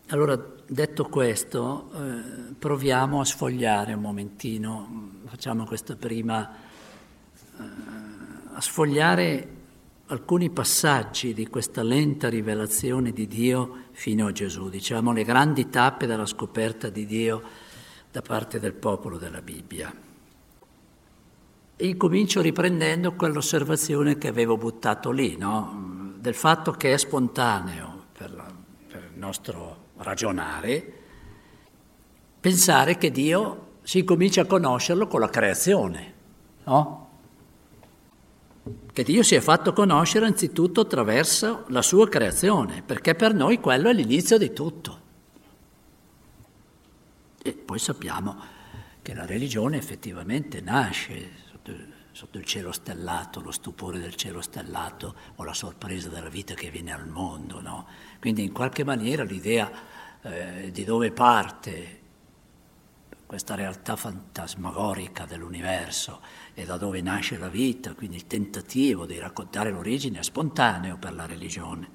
Allora, detto questo, proviamo a sfogliare un momentino, facciamo questa prima, a sfogliare alcuni passaggi di questa lenta rivelazione di Dio fino a Gesù, diciamo le grandi tappe della scoperta di Dio da parte del popolo della Bibbia. E incomincio riprendendo quell'osservazione che avevo buttato lì, no? Del fatto che è spontaneo per il nostro ragionare, pensare che Dio si comincia a conoscerlo con la creazione, no? Che Dio si è fatto conoscere anzitutto attraverso la sua creazione, perché per noi quello è l'inizio di tutto. E poi sappiamo che la religione effettivamente nasce sotto il cielo stellato, lo stupore del cielo stellato o la sorpresa della vita che viene al mondo, no? Quindi in qualche maniera l'idea di dove parte questa realtà fantasmagorica dell'universo e da dove nasce la vita, quindi il tentativo di raccontare l'origine è spontaneo per la religione.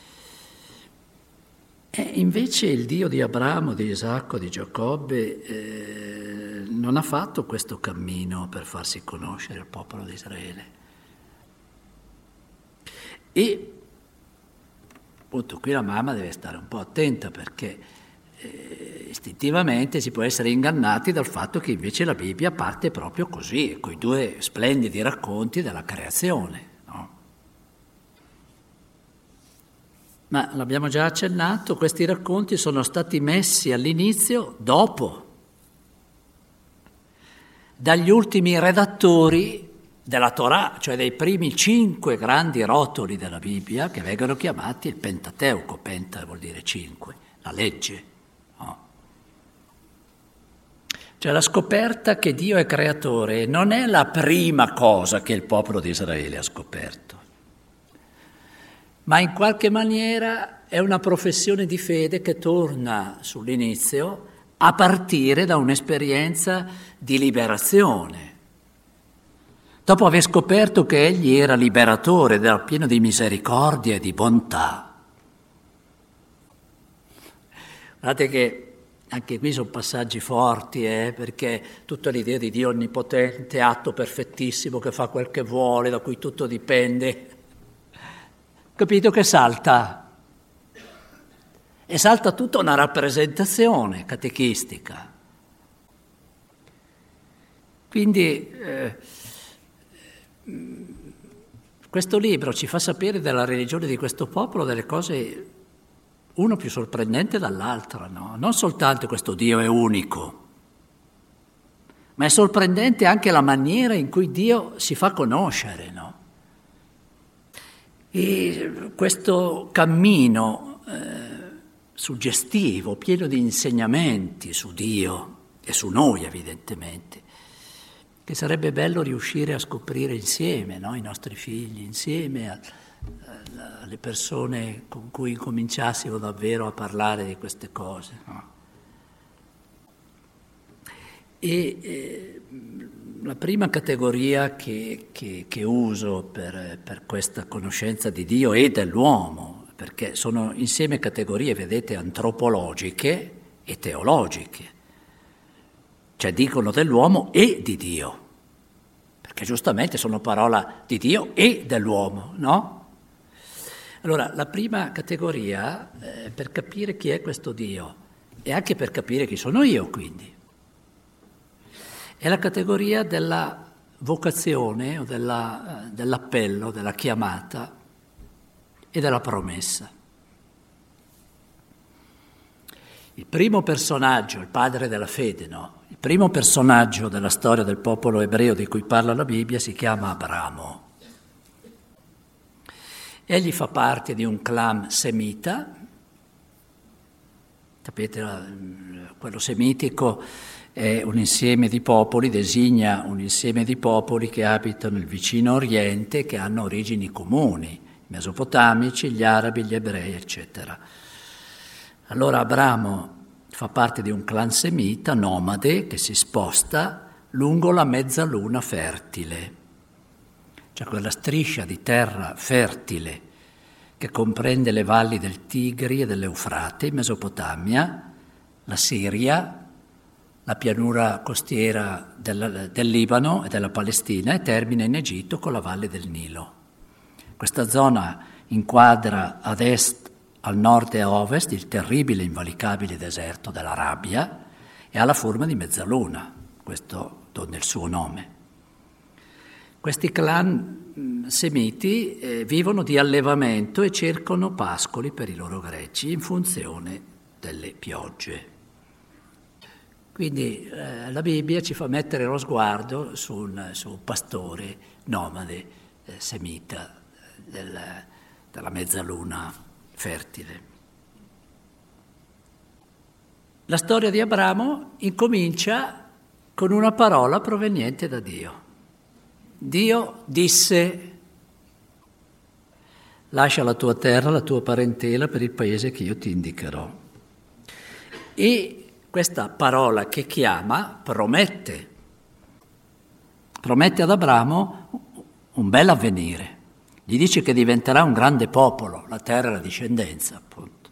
E invece il Dio di Abramo, di Isacco, di Giacobbe non ha fatto questo cammino per farsi conoscere al popolo di Israele. E appunto qui la mamma deve stare un po' attenta perché istintivamente si può essere ingannati dal fatto che invece la Bibbia parte proprio così, con i due splendidi racconti della creazione. Ma l'abbiamo già accennato, questi racconti sono stati messi all'inizio dopo, dagli ultimi redattori della Torah, cioè dei primi 5 grandi rotoli della Bibbia, che vengono chiamati il Pentateuco. Penta vuol dire 5, la legge. No? Cioè la scoperta che Dio è creatore non è la prima cosa che il popolo di Israele ha scoperto, ma in qualche maniera è una professione di fede che torna sull'inizio a partire da un'esperienza di liberazione. Dopo aver scoperto che egli era liberatore, era pieno di misericordia e di bontà. Guardate che anche qui sono passaggi forti, perché tutta l'idea di Dio onnipotente, atto perfettissimo che fa quel che vuole, da cui tutto dipende, capito che salta? E salta tutta una rappresentazione catechistica. Quindi questo libro ci fa sapere della religione di questo popolo delle cose, uno più sorprendente dall'altra, no? Non soltanto questo Dio è unico, ma è sorprendente anche la maniera in cui Dio si fa conoscere, no? E questo cammino suggestivo, pieno di insegnamenti su Dio e su noi evidentemente, che sarebbe bello riuscire a scoprire insieme, no? I nostri figli, insieme alle persone con cui cominciassimo davvero a parlare di queste cose. No? E la prima categoria che uso per questa conoscenza di Dio e dell'uomo, perché sono insieme categorie, vedete, antropologiche e teologiche, cioè dicono dell'uomo e di Dio, perché giustamente sono parola di Dio e dell'uomo, no? Allora, la prima categoria, per capire chi è questo Dio, e anche per capire chi sono io, quindi, è la categoria della vocazione o dell'appello, della chiamata e della promessa. Il primo personaggio, il padre della fede, no? Il primo personaggio della storia del popolo ebreo di cui parla la Bibbia si chiama Abramo. Egli fa parte di un clan semita, sapete, quello semitico è un insieme di popoli, designa un insieme di popoli che abitano il vicino Oriente, che hanno origini comuni, i mesopotamici, gli arabi, gli ebrei, eccetera. Allora Abramo fa parte di un clan semita nomade che si sposta lungo la mezzaluna fertile, cioè quella striscia di terra fertile che comprende le valli del Tigri e dell'Eufrate in Mesopotamia, la Siria, la pianura costiera del Libano e della Palestina e termina in Egitto con la valle del Nilo. Questa zona inquadra ad est, al nord e a ovest il terribile e invalicabile deserto dell'Arabia e ha la forma di mezzaluna, questo donne il suo nome. Questi clan semiti vivono di allevamento e cercano pascoli per i loro greggi in funzione delle piogge. Quindi la Bibbia ci fa mettere lo sguardo su un pastore nomade semita della mezzaluna fertile. La storia di Abramo incomincia con una parola proveniente da Dio. Dio disse: lascia la tua terra, la tua parentela per il paese che io ti indicherò. E questa parola che chiama promette ad Abramo un bel avvenire. Gli dice che diventerà un grande popolo, la terra e la discendenza, appunto.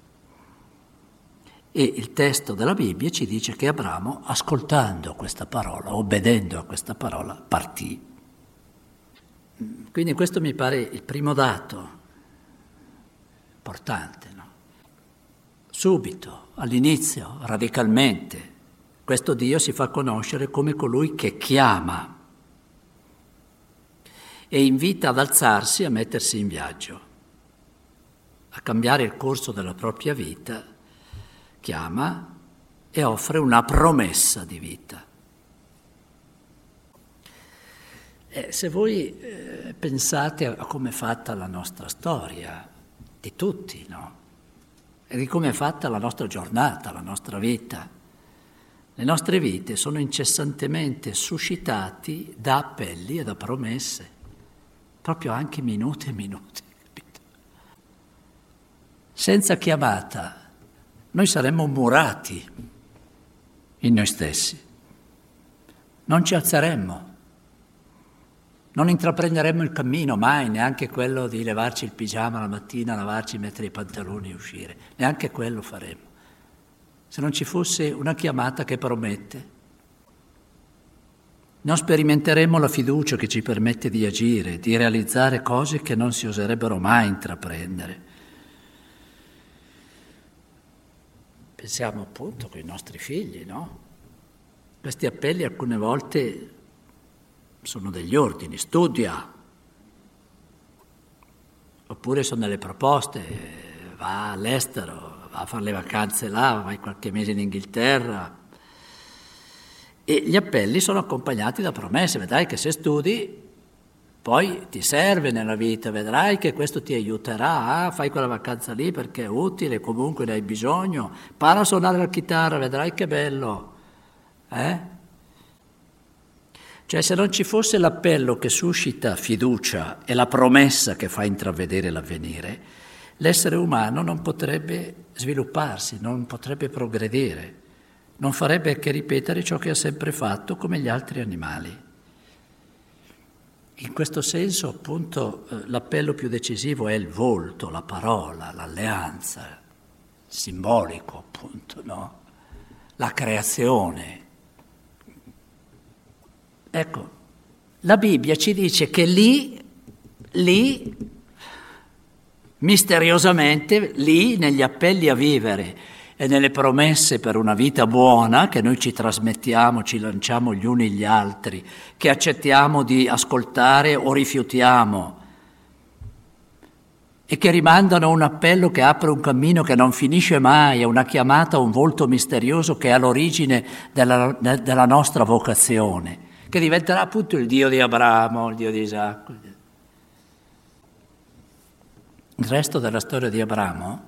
E il testo della Bibbia ci dice che Abramo, ascoltando questa parola, obbedendo a questa parola, partì. Quindi questo mi pare il primo dato importante, no? Subito, all'inizio, radicalmente, questo Dio si fa conoscere come colui che chiama e invita ad alzarsi, a mettersi in viaggio, a cambiare il corso della propria vita, chiama e offre una promessa di vita. Se voi pensate a come è fatta la nostra storia, di tutti, no? E di come è fatta la nostra giornata, la nostra vita, le nostre vite sono incessantemente suscitati da appelli e da promesse, proprio anche minuti e minuti, capito? Senza chiamata noi saremmo murati in noi stessi, non ci alzeremmo. Non intraprenderemmo il cammino mai, neanche quello di levarci il pigiama la mattina, lavarci, mettere i pantaloni e uscire. Neanche quello faremmo. Se non ci fosse una chiamata che promette. Non sperimenteremmo la fiducia che ci permette di agire, di realizzare cose che non si oserebbero mai intraprendere. Pensiamo appunto con i nostri figli, no? Questi appelli alcune volte sono degli ordini, studia, oppure sono delle proposte, va all'estero, va a fare le vacanze là, vai qualche mese in Inghilterra. E gli appelli sono accompagnati da promesse, vedrai che se studi poi ti serve nella vita, vedrai che questo ti aiuterà, fai quella vacanza lì perché è utile, comunque ne hai bisogno, impara a suonare la chitarra, vedrai che bello, Cioè, se non ci fosse l'appello che suscita fiducia e la promessa che fa intravedere l'avvenire, l'essere umano non potrebbe svilupparsi, non potrebbe progredire, non farebbe che ripetere ciò che ha sempre fatto come gli altri animali. In questo senso, appunto, l'appello più decisivo è il volto, la parola, l'alleanza, simbolico, appunto, no? La creazione. Ecco, la Bibbia ci dice che lì, misteriosamente, lì, negli appelli a vivere e nelle promesse per una vita buona che noi ci trasmettiamo, ci lanciamo gli uni gli altri, che accettiamo di ascoltare o rifiutiamo, e che rimandano un appello che apre un cammino che non finisce mai, è una chiamata a un volto misterioso che è all'origine della nostra vocazione, che diventerà appunto il Dio di Abramo, il Dio di Isacco. Il resto della storia di Abramo,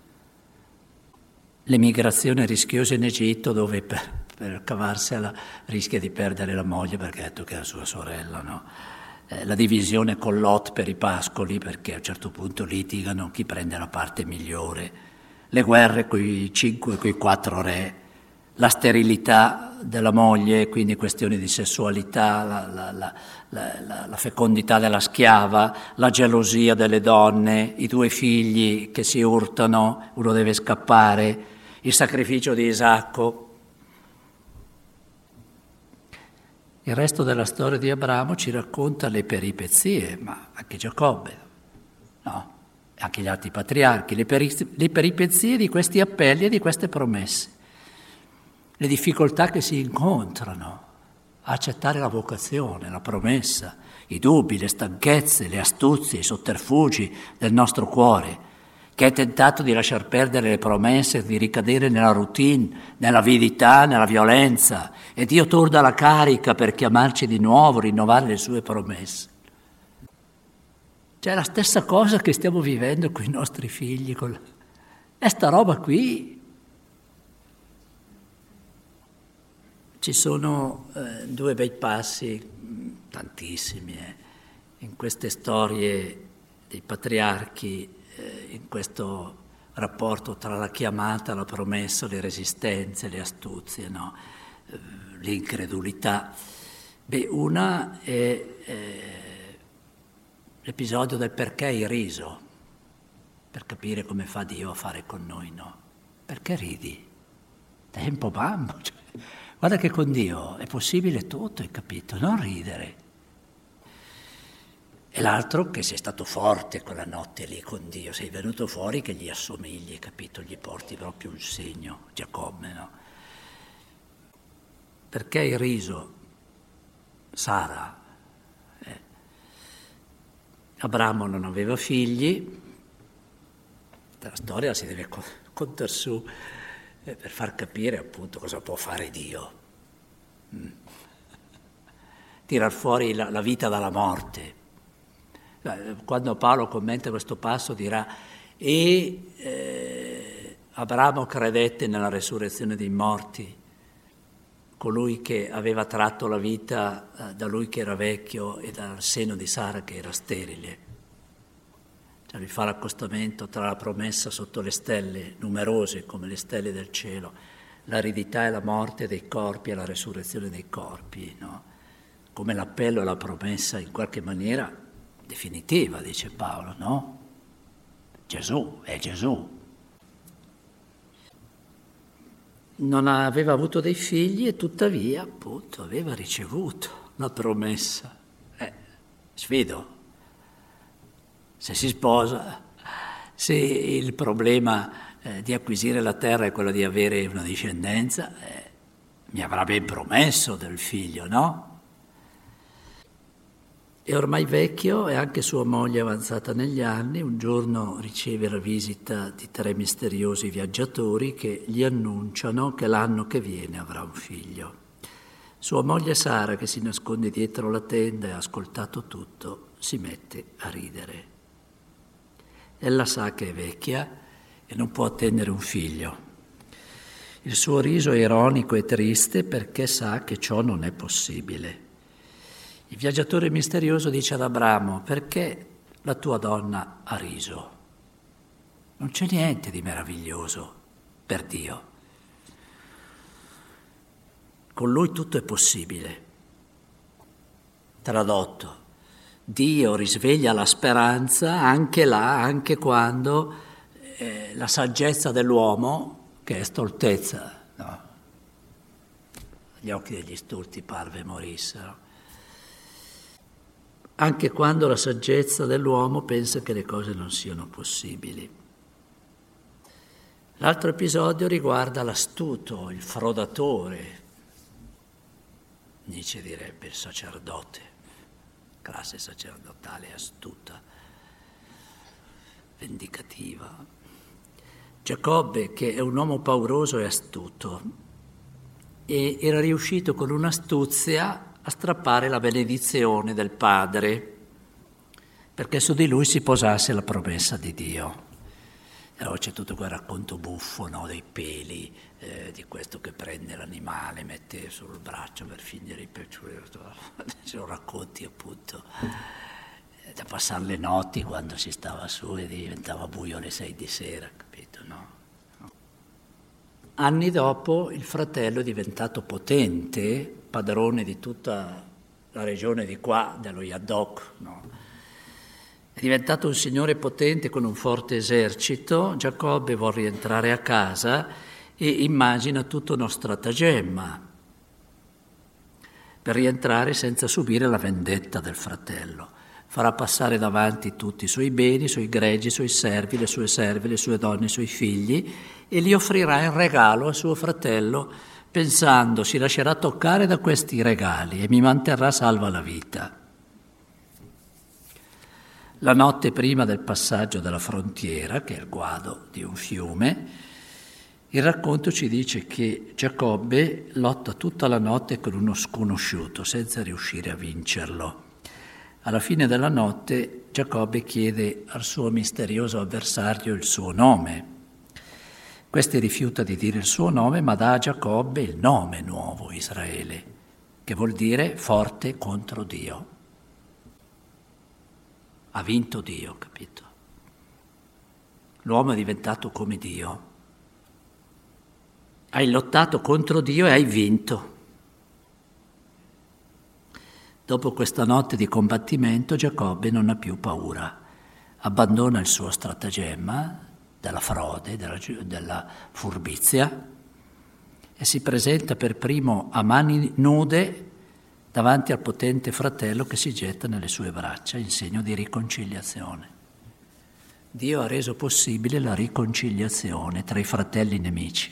l'emigrazione rischiosa in Egitto, dove per cavarsela rischia di perdere la moglie perché ha detto che è sua sorella, no? La divisione con Lot per i pascoli, perché a un certo punto litigano chi prende la parte migliore, le guerre coi 4 re, la sterilità della moglie, quindi questioni di sessualità, la fecondità della schiava, la gelosia delle donne, i due figli che si urtano, uno deve scappare, il sacrificio di Isacco. Il resto della storia di Abramo ci racconta le peripezie, ma anche Giacobbe, no? Anche gli altri patriarchi, le peripezie di questi appelli e di queste promesse, le difficoltà che si incontrano a accettare la vocazione, la promessa, i dubbi, le stanchezze, le astuzie, i sotterfugi del nostro cuore, che è tentato di lasciar perdere le promesse, di ricadere nella routine, nell'avidità, nella violenza, e Dio torna la carica per chiamarci di nuovo, rinnovare le sue promesse. Cioè la stessa cosa che stiamo vivendo con i nostri figli, è sta roba qui. Ci sono due bei passi, tantissimi, in queste storie dei patriarchi, in questo rapporto tra la chiamata, la promessa, le resistenze, le astuzie, no? L'incredulità. Una è l'episodio del perché il riso, per capire come fa Dio a fare con noi, no? Perché ridi? Tempo bambo, cioè, guarda che con Dio è possibile tutto, hai capito? Non ridere. E l'altro che sei stato forte quella notte lì con Dio, sei venuto fuori che gli assomigli, capito? Gli porti proprio un segno, Giacobbe, no? Perché il riso? Sara. Abramo non aveva figli, la storia si deve contare su per far capire appunto cosa può fare Dio. Tirar fuori la vita dalla morte. Quando Paolo commenta questo passo dirà Abramo credette nella resurrezione dei morti, colui che aveva tratto la vita da lui che era vecchio e dal seno di Sara che era sterile. Cioè lui fa l'accostamento tra la promessa sotto le stelle, numerose come le stelle del cielo, l'aridità e la morte dei corpi e la resurrezione dei corpi, no? Come l'appello e la promessa in qualche maniera definitiva, dice Paolo, no? Gesù, è Gesù. Non aveva avuto dei figli e tuttavia, appunto, aveva ricevuto la promessa. Sfido. Se si sposa, se il problema di acquisire la terra è quello di avere una discendenza, mi avrà ben promesso del figlio, no? È ormai vecchio e anche sua moglie avanzata negli anni. Un giorno riceve la visita di 3 misteriosi viaggiatori che gli annunciano che l'anno che viene avrà un figlio. Sua moglie Sara, che si nasconde dietro la tenda e ha ascoltato tutto, si mette a ridere. Ella sa che è vecchia e non può attendere un figlio. Il suo riso è ironico e triste perché sa che ciò non è possibile. Il viaggiatore misterioso dice ad Abramo: perché la tua donna ha riso? Non c'è niente di meraviglioso per Dio. Con lui tutto è possibile. Tradotto, Dio risveglia la speranza anche là, anche quando la saggezza dell'uomo, che è stoltezza, no? Agli occhi degli stolti parve morissero. Anche quando la saggezza dell'uomo pensa che le cose non siano possibili. L'altro episodio riguarda l'astuto, il frodatore, Nietzsche direbbe il sacerdote, classe sacerdotale astuta, vendicativa. Giacobbe, che è un uomo pauroso e astuto, e era riuscito con un'astuzia a strappare la benedizione del padre, perché su di lui si posasse la promessa di Dio. E allora c'è tutto quel racconto buffo, no, dei peli, di questo che prende l'animale, mette sul braccio per fingere i peli, ce lo racconti appunto, da passare le notti quando si stava su e diventava buio alle 6 di sera, capito, no? Anni dopo il fratello è diventato potente, padrone di tutta la regione di qua, dello Yadok, no? È diventato un signore potente con un forte esercito. Giacobbe vuol rientrare a casa e immagina tutto uno stratagemma per rientrare senza subire la vendetta del fratello. Farà passare davanti tutti i suoi beni, i suoi greggi, i suoi servi, le sue serve, le sue donne, i suoi figli, e li offrirà in regalo a suo fratello, pensando: si lascerà toccare da questi regali e mi manterrà salva la vita. La notte prima del passaggio della frontiera, che è il guado di un fiume, il racconto ci dice che Giacobbe lotta tutta la notte con uno sconosciuto, senza riuscire a vincerlo. Alla fine della notte Giacobbe chiede al suo misterioso avversario il suo nome. Questi rifiuta di dire il suo nome, ma dà a Giacobbe il nome nuovo, Israele, che vuol dire forte contro Dio. Ha vinto Dio, capito? L'uomo è diventato come Dio. Hai lottato contro Dio e hai vinto. Dopo questa notte di combattimento Giacobbe non ha più paura, abbandona il suo stratagemma della frode, della furbizia e si presenta per primo a mani nude davanti al potente fratello che si getta nelle sue braccia in segno di riconciliazione. Dio ha reso possibile la riconciliazione tra i fratelli nemici,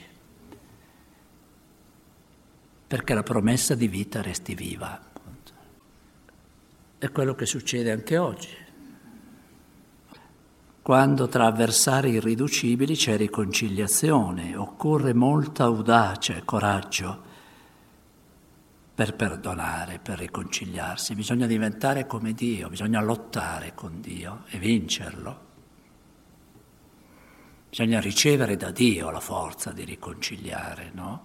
perché la promessa di vita resti viva. È quello che succede anche oggi. Quando tra avversari irriducibili c'è riconciliazione, occorre molta audacia e coraggio per perdonare, per riconciliarsi. Bisogna diventare come Dio, bisogna lottare con Dio e vincerlo. Bisogna ricevere da Dio la forza di riconciliare, no?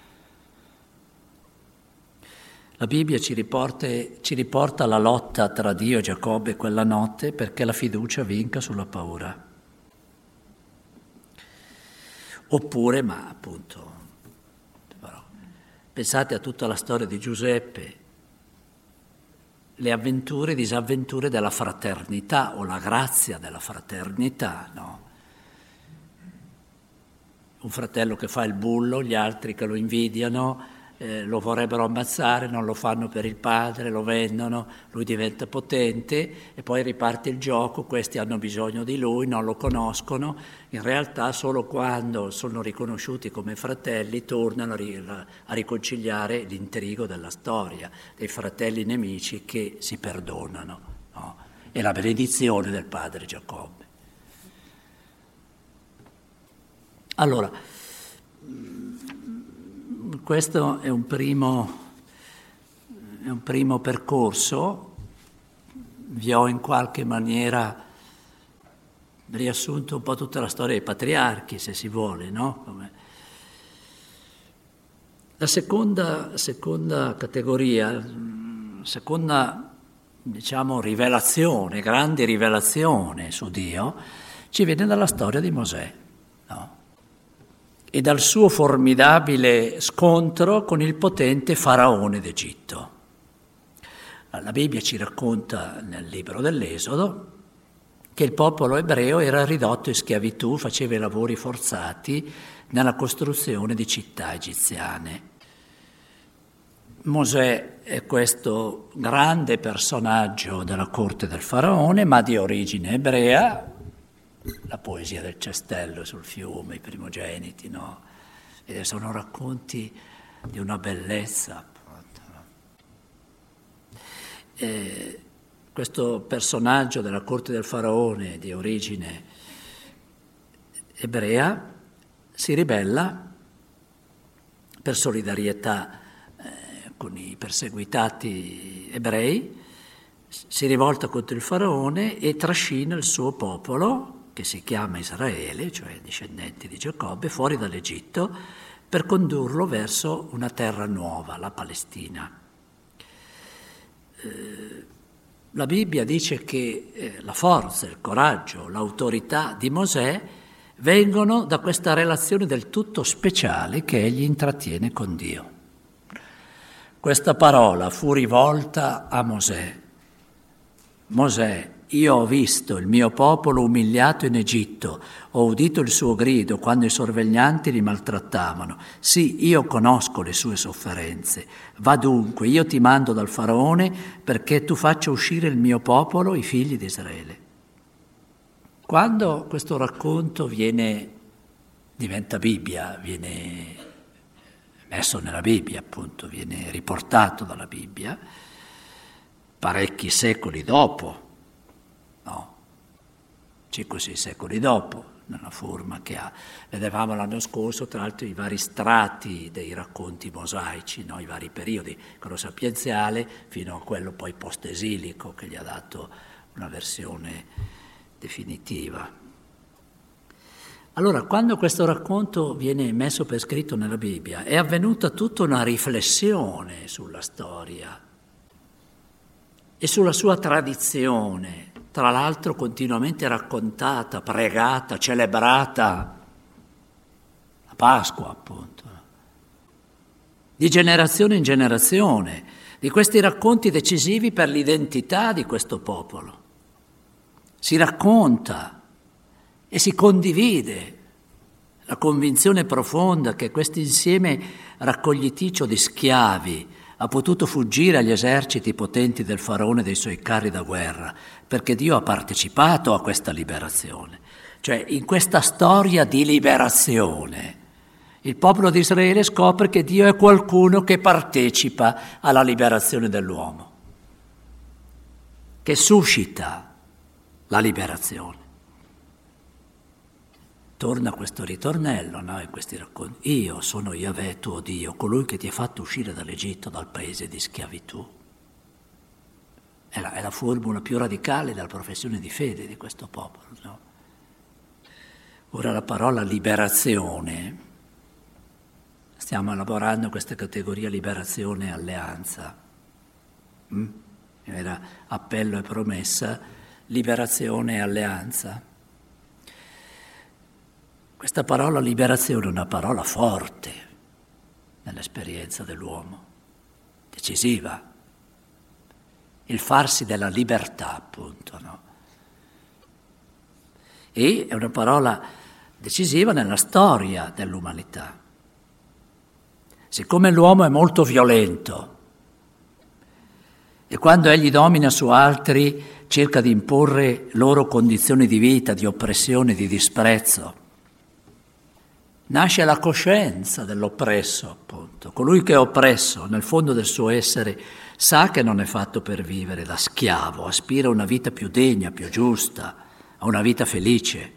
La Bibbia ci riporta alla lotta tra Dio e Giacobbe quella notte perché la fiducia vinca sulla paura. Oppure, ma appunto, pensate a tutta la storia di Giuseppe, le avventure e disavventure della fraternità o la grazia della fraternità, no? Un fratello che fa il bullo, gli altri che lo invidiano, lo vorrebbero ammazzare, non lo fanno per il padre, lo vendono, lui diventa potente e poi riparte il gioco, questi hanno bisogno di lui, non lo conoscono, in realtà solo quando sono riconosciuti come fratelli tornano a riconciliare l'intrigo della storia, dei fratelli nemici che si perdonano, no? E la benedizione del padre Giacobbe. Allora, questo è un primo percorso, vi ho in qualche maniera riassunto un po' tutta la storia dei patriarchi, se si vuole, no? La seconda categoria, seconda, diciamo, rivelazione, grande rivelazione su Dio, ci viene dalla storia di Mosè, no? E dal suo formidabile scontro con il potente faraone d'Egitto. La Bibbia ci racconta nel libro dell'Esodo che il popolo ebreo era ridotto in schiavitù, faceva i lavori forzati nella costruzione di città egiziane. Mosè è questo grande personaggio della corte del faraone, ma di origine ebrea. La poesia del cestello sul fiume, i primogeniti, no? E sono racconti di una bellezza. Questo personaggio della corte del faraone di origine ebrea si ribella per solidarietà con i perseguitati ebrei, si rivolta contro il faraone e trascina il suo popolo, che si chiama Israele, cioè discendenti di Giacobbe, fuori dall'Egitto per condurlo verso una terra nuova, la Palestina. La Bibbia dice che la forza, il coraggio, l'autorità di Mosè vengono da questa relazione del tutto speciale che egli intrattiene con Dio. Questa parola fu rivolta a Mosè. Mosè, io ho visto il mio popolo umiliato in Egitto, ho udito il suo grido quando i sorveglianti li maltrattavano. Sì, io conosco le sue sofferenze. Va dunque, io ti mando dal faraone perché tu faccia uscire il mio popolo, i figli di Israele. Quando questo racconto diventa Bibbia, viene messo nella Bibbia, appunto, viene riportato dalla Bibbia, parecchi secoli dopo, 5-6 secoli dopo, nella forma che ha. Vedevamo l'anno scorso, tra l'altro, i vari strati dei racconti mosaici, i vari periodi, quello sapienziale fino a quello poi post-esilico che gli ha dato una versione definitiva. Allora, quando questo racconto viene messo per scritto nella Bibbia, è avvenuta tutta una riflessione sulla storia e sulla sua tradizione, tra l'altro continuamente raccontata, pregata, celebrata, la Pasqua appunto, di generazione in generazione, di questi racconti decisivi per l'identità di questo popolo. Si racconta e si condivide la convinzione profonda che questo insieme raccogliticcio di schiavi ha potuto fuggire agli eserciti potenti del faraone e dei suoi carri da guerra, perché Dio ha partecipato a questa liberazione. Cioè, in questa storia di liberazione, il popolo di Israele scopre che Dio è qualcuno che partecipa alla liberazione dell'uomo, che suscita la liberazione. Torna questo ritornello, in questi racconti. Io sono Yahweh tuo Dio, colui che ti ha fatto uscire dall'Egitto, dal paese di schiavitù. È la formula più radicale della professione di fede di questo popolo. No? Ora la parola liberazione, stiamo elaborando questa categoria liberazione e alleanza. Era appello e promessa, liberazione e alleanza. Questa parola liberazione è una parola forte nell'esperienza dell'uomo, decisiva. Il farsi della libertà, appunto, no? E è una parola decisiva nella storia dell'umanità. Siccome l'uomo è molto violento e quando egli domina su altri cerca di imporre loro condizioni di vita, di oppressione, di disprezzo, nasce la coscienza dell'oppresso, appunto. Colui che è oppresso, nel fondo del suo essere, sa che non è fatto per vivere da schiavo, aspira a una vita più degna, più giusta, a una vita felice.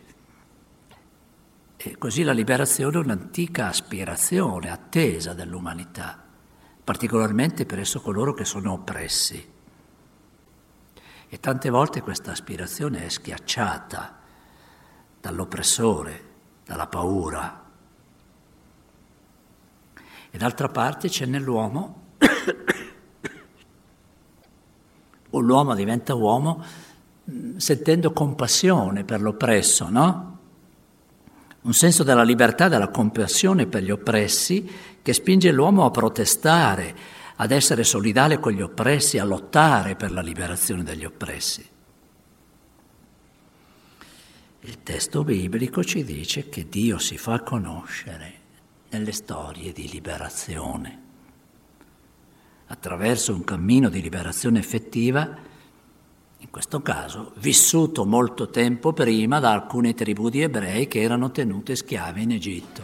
E così la liberazione è un'antica aspirazione, attesa dell'umanità, particolarmente presso coloro che sono oppressi. E tante volte questa aspirazione è schiacciata dall'oppressore, dalla paura. E d'altra parte c'è nell'uomo, o l'uomo diventa uomo sentendo compassione per l'oppresso, no? Un senso della libertà, della compassione per gli oppressi che spinge l'uomo a protestare, ad essere solidale con gli oppressi, a lottare per la liberazione degli oppressi. Il testo biblico ci dice che Dio si fa conoscere nelle storie di liberazione, attraverso un cammino di liberazione effettiva, in questo caso vissuto molto tempo prima da alcune tribù di ebrei che erano tenute schiave in Egitto.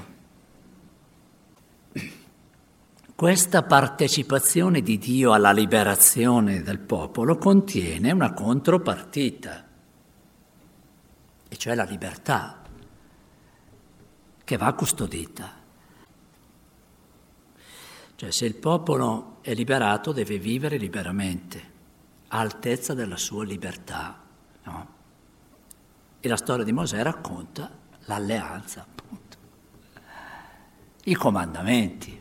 Questa partecipazione di Dio alla liberazione del popolo contiene una contropartita, e cioè la libertà, che va custodita. Cioè, se il popolo è liberato deve vivere liberamente, a altezza della sua libertà, no? E la storia di Mosè racconta l'alleanza, appunto, i comandamenti,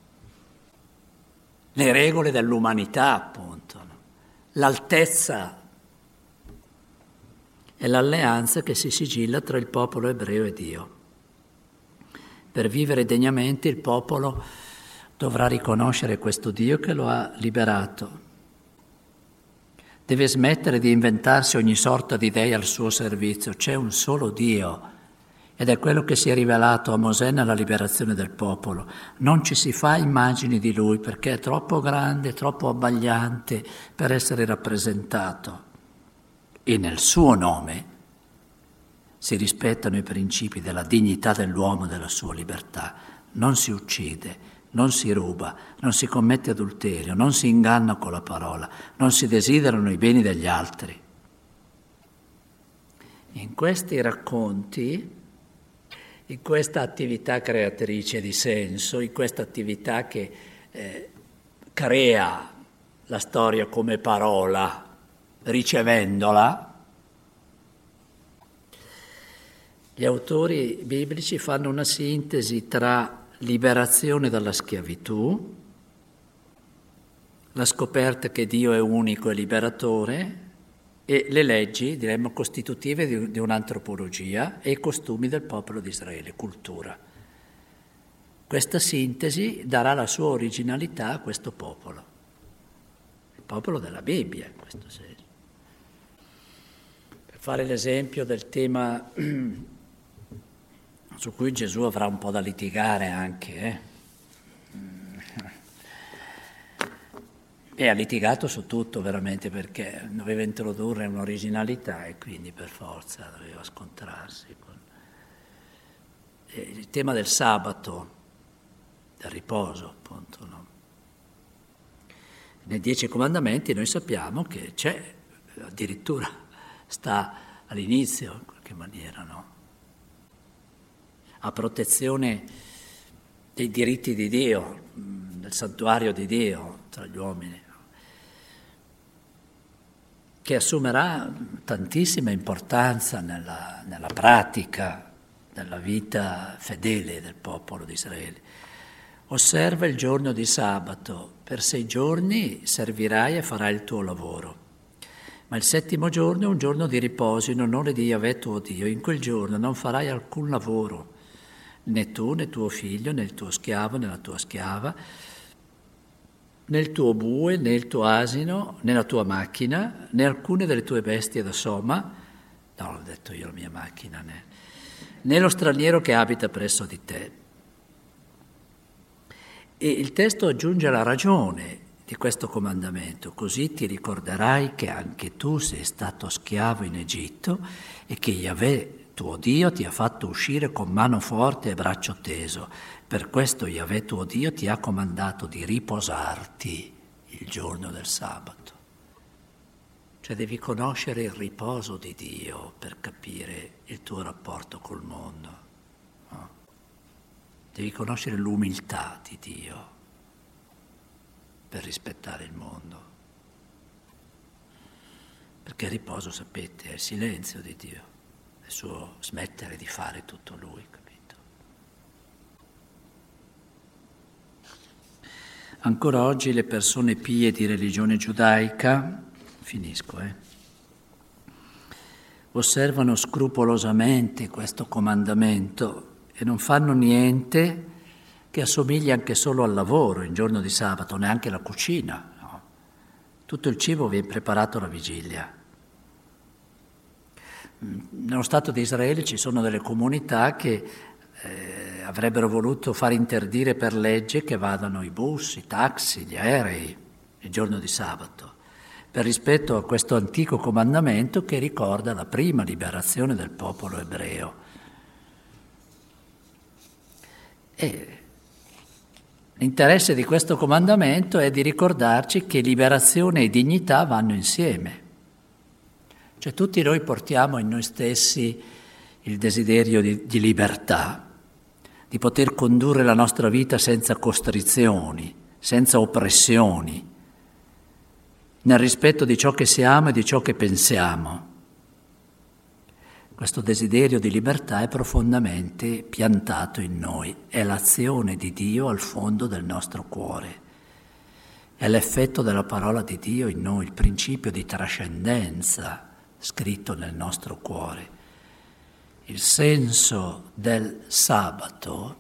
le regole dell'umanità, appunto, no? L'altezza è l'alleanza che si sigilla tra il popolo ebreo e Dio. Per vivere degnamente il popolo dovrà riconoscere questo Dio che lo ha liberato. Deve smettere di inventarsi ogni sorta di dei al suo servizio. C'è un solo Dio ed è quello che si è rivelato a Mosè nella liberazione del popolo. Non ci si fa immagini di lui perché è troppo grande, troppo abbagliante per essere rappresentato. E nel suo nome si rispettano i principi della dignità dell'uomo e della sua libertà. Non si uccide, non si ruba, non si commette adulterio, non si inganna con la parola, non si desiderano i beni degli altri. In questi racconti, in questa attività creatrice di senso, in questa attività che crea la storia come parola, ricevendola, gli autori biblici fanno una sintesi tra liberazione dalla schiavitù, la scoperta che Dio è unico e liberatore, e le leggi, diremmo, costitutive di un'antropologia e i costumi del popolo di Israele, cultura. Questa sintesi darà la sua originalità a questo popolo, il popolo della Bibbia in questo senso. Per fare l'esempio del tema su cui Gesù avrà un po' da litigare anche, E ha litigato su tutto veramente perché doveva introdurre un'originalità e quindi per forza doveva scontrarsi con il tema del sabato, del riposo appunto, no? Nei 10 comandamenti noi sappiamo che c'è, addirittura sta all'inizio in qualche maniera, no? A protezione dei diritti di Dio, del santuario di Dio tra gli uomini, che assumerà tantissima importanza nella pratica della vita fedele del popolo di Israele. Osserva il giorno di sabato, per 6 giorni servirai e farai il tuo lavoro. Ma il 7° giorno è un giorno di riposo in onore di Yahweh tuo Dio. In quel giorno non farai alcun lavoro, né tu, né tuo figlio, né il tuo schiavo, né la tua schiava, né il tuo bue, né il tuo asino, né la tua macchina, né alcune delle tue bestie da soma, no, l'ho detto io la mia macchina, né lo straniero che abita presso di te. E il testo aggiunge la ragione di questo comandamento, così ti ricorderai che anche tu sei stato schiavo in Egitto e che Yahweh tuo Dio ti ha fatto uscire con mano forte e braccio teso. Per questo Yahweh tuo Dio ti ha comandato di riposarti il giorno del sabato. Cioè devi conoscere il riposo di Dio per capire il tuo rapporto col mondo. No? Devi conoscere l'umiltà di Dio per rispettare il mondo. Perché il riposo, sapete, è il silenzio di Dio, è il suo smettere di fare tutto Lui, capito? Ancora oggi le persone pie di religione giudaica, osservano scrupolosamente questo comandamento e non fanno niente che assomigli anche solo al lavoro in giorno di sabato, neanche la cucina. No? Tutto il cibo viene preparato alla vigilia. Nello Stato di Israele ci sono delle comunità che avrebbero voluto far interdire per legge che vadano i bus, i taxi, gli aerei il giorno di sabato, per rispetto a questo antico comandamento che ricorda la prima liberazione del popolo ebreo. E l'interesse di questo comandamento è di ricordarci che liberazione e dignità vanno insieme. Cioè tutti noi portiamo in noi stessi il desiderio di libertà, di poter condurre la nostra vita senza costrizioni, senza oppressioni, nel rispetto di ciò che siamo e di ciò che pensiamo. Questo desiderio di libertà è profondamente piantato in noi, è l'azione di Dio al fondo del nostro cuore, è l'effetto della parola di Dio in noi, il principio di trascendenza scritto nel nostro cuore. Il senso del sabato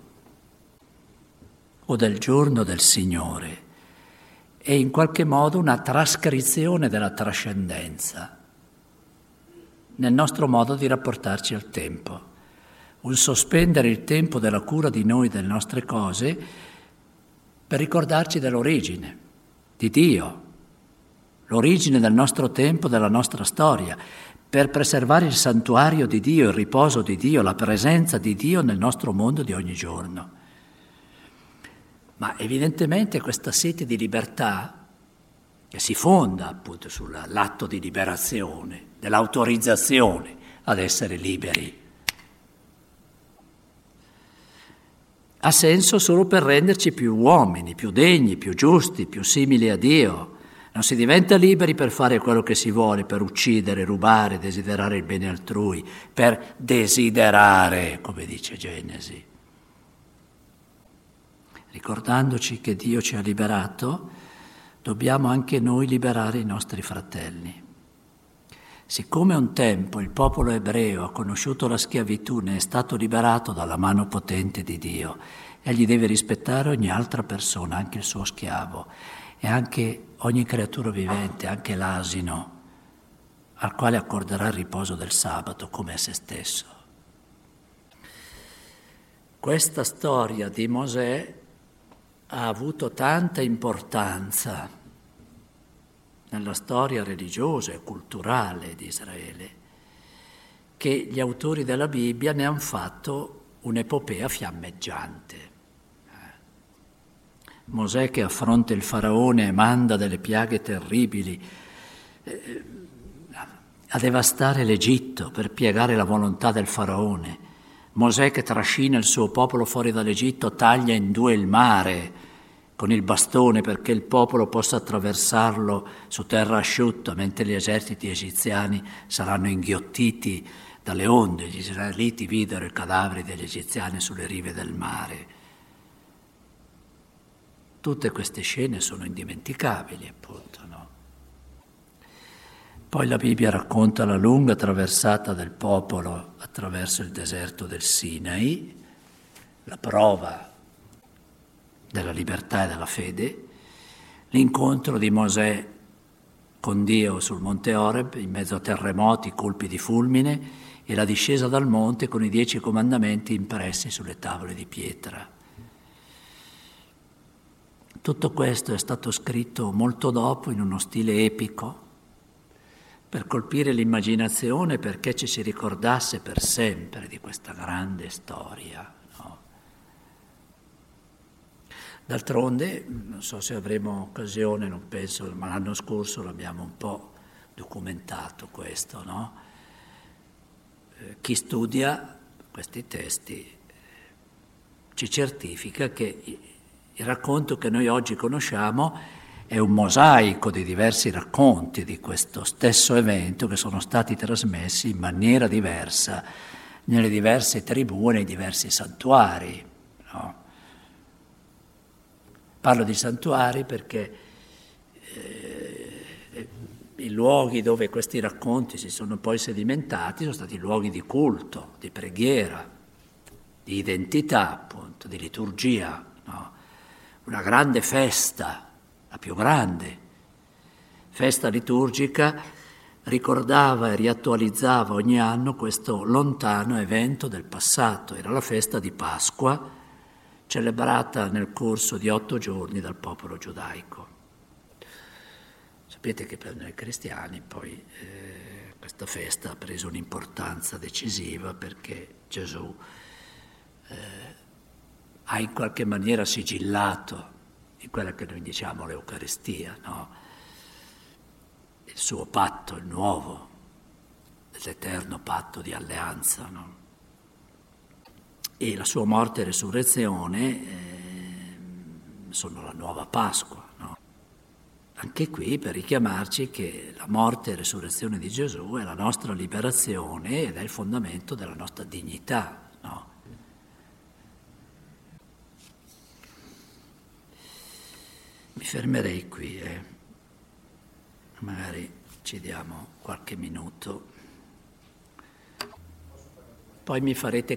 o del giorno del Signore è in qualche modo una trascrizione della trascendenza nel nostro modo di rapportarci al tempo, un sospendere il tempo della cura di noi, delle nostre cose, per ricordarci dell'origine, di Dio, l'origine del nostro tempo, della nostra storia, per preservare il santuario di Dio, il riposo di Dio, la presenza di Dio nel nostro mondo di ogni giorno. Ma evidentemente questa sete di libertà, che si fonda appunto sull'atto di liberazione, dell'autorizzazione ad essere liberi, ha senso solo per renderci più uomini, più degni, più giusti, più simili a Dio. Non si diventa liberi per fare quello che si vuole, per uccidere, rubare, desiderare il bene altrui, per desiderare, come dice Genesi. Ricordandoci che Dio ci ha liberato, dobbiamo anche noi liberare i nostri fratelli. Siccome un tempo il popolo ebreo ha conosciuto la schiavitù, ne è stato liberato dalla mano potente di Dio, egli deve rispettare ogni altra persona, anche il suo schiavo, e anche ogni creatura vivente, anche l'asino, al quale accorderà il riposo del sabato come a se stesso. Questa storia di Mosè ha avuto tanta importanza nella storia religiosa e culturale di Israele che gli autori della Bibbia ne hanno fatto un'epopea fiammeggiante. Mosè che affronta il faraone e manda delle piaghe terribili a devastare l'Egitto per piegare la volontà del faraone. Mosè che trascina il suo popolo fuori dall'Egitto, taglia in due il mare con il bastone perché il popolo possa attraversarlo su terra asciutta, mentre gli eserciti egiziani saranno inghiottiti dalle onde. Gli israeliti videro i cadaveri degli egiziani sulle rive del mare. Tutte queste scene sono indimenticabili, appunto, no? Poi la Bibbia racconta la lunga traversata del popolo attraverso il deserto del Sinai, la prova della libertà e della fede, l'incontro di Mosè con Dio sul monte Oreb, in mezzo a terremoti, colpi di fulmine, e la discesa dal monte con i 10 comandamenti impressi sulle tavole di pietra. Tutto questo è stato scritto molto dopo in uno stile epico, per colpire l'immaginazione, perché ci si ricordasse per sempre di questa grande storia. No? D'altronde, non so se avremo occasione, non penso, ma l'anno scorso l'abbiamo un po' documentato questo, no? Chi studia questi testi ci certifica che il racconto che noi oggi conosciamo è un mosaico di diversi racconti di questo stesso evento che sono stati trasmessi in maniera diversa nelle diverse tribù e nei diversi santuari. No? Parlo di santuari perché i luoghi dove questi racconti si sono poi sedimentati sono stati luoghi di culto, di preghiera, di identità, appunto, di liturgia. No? Una grande festa, la più grande festa liturgica, ricordava e riattualizzava ogni anno questo lontano evento del passato. Era la festa di Pasqua, celebrata nel corso di 8 giorni dal popolo giudaico. Sapete che per noi cristiani poi questa festa ha preso un'importanza decisiva perché Gesù ha in qualche maniera sigillato in quella che noi diciamo l'Eucaristia, no? Il suo patto, il nuovo, l'eterno patto di alleanza, no? E la sua morte e resurrezione sono la nuova Pasqua, no? Anche qui per richiamarci che la morte e resurrezione di Gesù è la nostra liberazione ed è il fondamento della nostra dignità, no? Mi fermerei qui, magari ci diamo qualche minuto. poi mi farete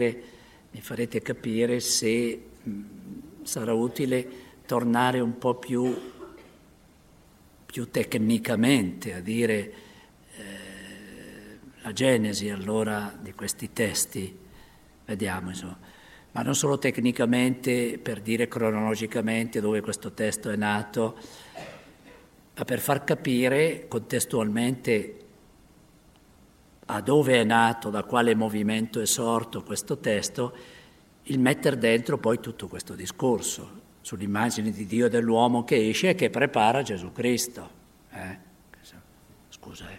capire se sarà utile tornare un po' più tecnicamente a dire la genesi allora di questi testi. Vediamo, insomma. Ma non solo tecnicamente per dire cronologicamente dove questo testo è nato, ma per far capire contestualmente a dove è nato, da quale movimento è sorto questo testo, il metter dentro poi tutto questo discorso sull'immagine di Dio e dell'uomo che esce e che prepara Gesù Cristo. Scusa,